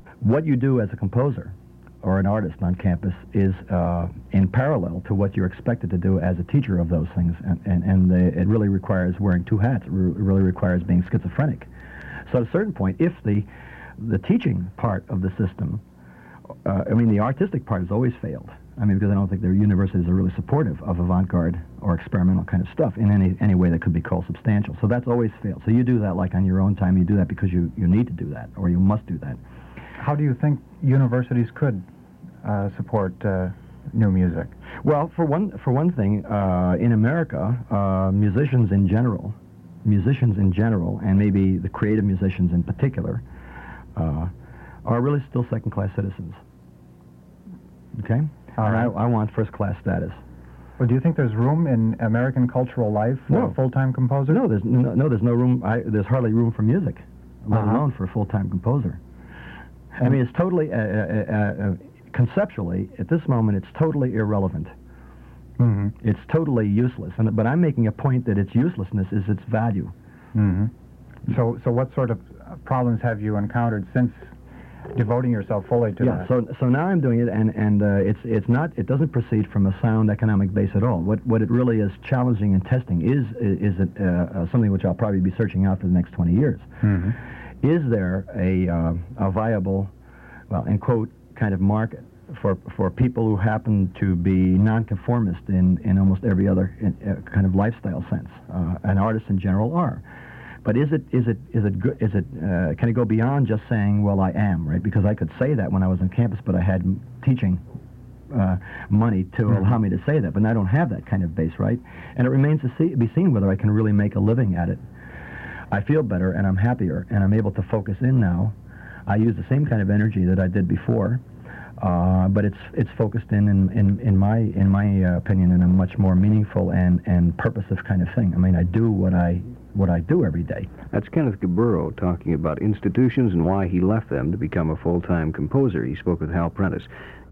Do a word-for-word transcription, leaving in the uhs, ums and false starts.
What you do as a composer or an artist on campus is uh, in parallel to what you're expected to do as a teacher of those things, and, and, and the, it really requires wearing two hats. It re- really requires being schizophrenic. So at a certain point, if the, the teaching part of the system, uh, I mean, the artistic part has always failed. I mean, because I don't think their universities are really supportive of avant-garde or experimental kind of stuff in any any way that could be called substantial. So that's always failed. So you do that like on your own time. You do that because you, you need to do that, or you must do that. How do you think universities could uh, support uh, new music? Well, for one for one thing, uh, in America, uh, musicians in general, musicians in general, and maybe the creative musicians in particular, uh, are really still second-class citizens. Okay? All and right. I, I want first-class status. Well, do you think there's room in American cultural life for No. a full-time composer? No, there's no, no there's no room. I, there's hardly room for music, let Uh-huh. alone for a full-time composer. I mean, it's totally, uh, uh, uh, conceptually, at this moment, it's totally irrelevant. Mm-hmm. It's totally useless. And, but I'm making a point that its uselessness is its value. Mm-hmm. So, so what sort of uh, problems have you encountered since devoting yourself fully to Yeah. that? So, so now I'm doing it, and and uh, it's it's not. It doesn't proceed from a sound economic base at all. What what it really is challenging and testing is is it uh, uh, something which I'll probably be searching out for the next twenty years. Mm-hmm. Is there a uh, a viable, well, in quote, kind of market for for people who happen to be nonconformist in in almost every other in, uh, kind of lifestyle sense, uh, and artists in general are. But is it is it is it good? Is it uh, can it go beyond just saying, well, I am, right? Because I could say that when I was on campus, but I had m- teaching uh, money to Mm-hmm. allow me to say that. But I don't have that kind of base, right? And it remains to see, be seen whether I can really make a living at it. I feel better, and I'm happier, and I'm able to focus in now. I use the same kind of energy that I did before, uh, but it's it's focused in in, in, in my in my uh, opinion in a much more meaningful and and purposive kind of thing. I mean, I do what I what I do every day. That's Kenneth Gaburo talking about institutions and why he left them to become a full-time composer. He spoke with Hal Prentice.